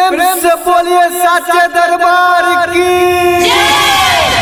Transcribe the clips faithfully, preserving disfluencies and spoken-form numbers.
प्रेम से बोलिए साचे दरबार की।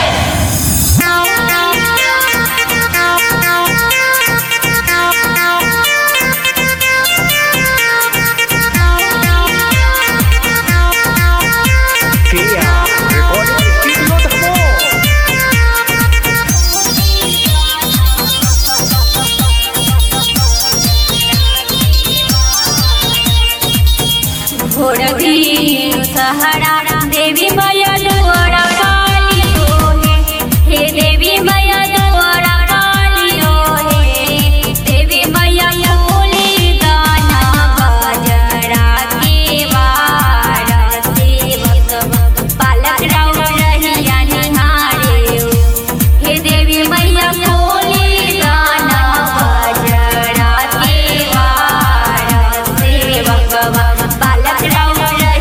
सहरा देवी मैया द्वारा कालियो है, हे देवी मैया द्वारा कालियो है। देवी मैया बोली गाना बजरा के वार से पालक राव रहिया निहारे। हे देवी मैया बोली गाना बजरा के वार से पालक राव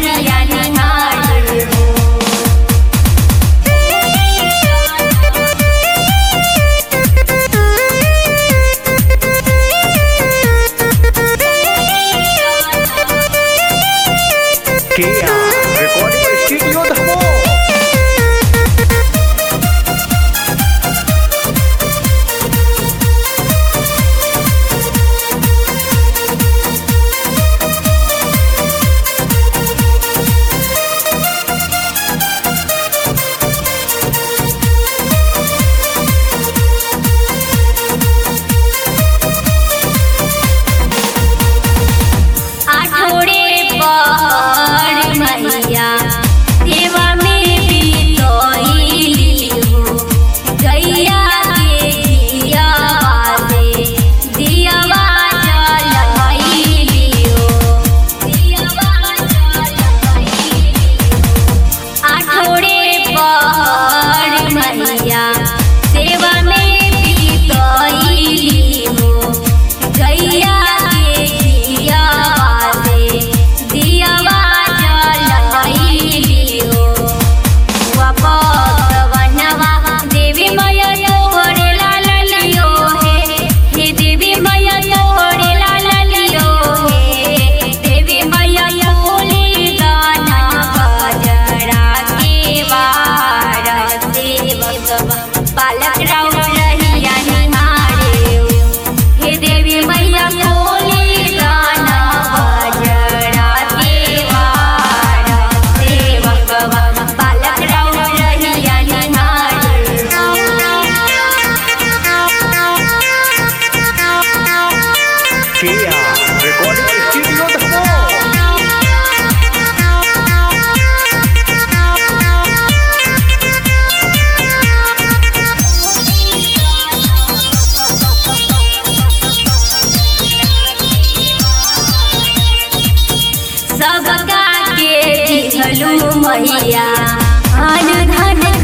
पालक राव रहिया निहारे। हे देवी मैया बोली गाना बजरा के वार से पालक राव रहिया निहारे। सबका के दिहलू मैया अन धन